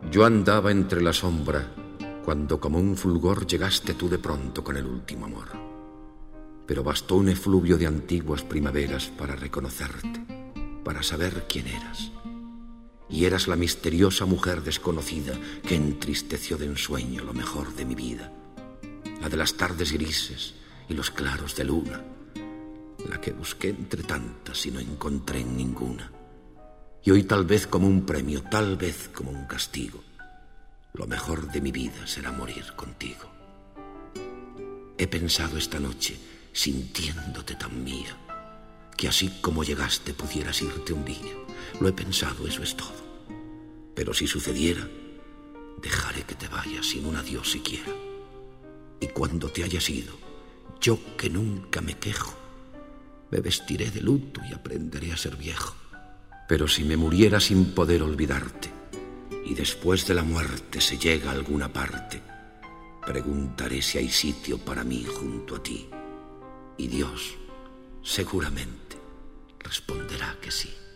Yo andaba entre la sombra cuando como un fulgor llegaste tú de pronto con el último amor. Pero bastó un efluvio de antiguas primaveras para reconocerte, para saber quién eras. Y eras la misteriosa mujer desconocida que entristeció de ensueño lo mejor de mi vida, la de las tardes grises y los claros de luna, la que busqué entre tantas y no encontré en ninguna. Y hoy tal vez como un premio, tal vez como un castigo, lo mejor de mi vida será morir contigo. He pensado esta noche, sintiéndote tan mía, que así como llegaste pudieras irte un día. Lo he pensado, eso es todo. Pero si sucediera, dejaré que te vayas sin un adiós siquiera. Y cuando te hayas ido, yo que nunca me quejo, me vestiré de luto y aprenderé a ser viejo. Pero si me muriera sin poder olvidarte, y después de la muerte se llega a alguna parte, preguntaré si hay sitio para mí junto a ti. Y Dios, seguramente, responderá que sí.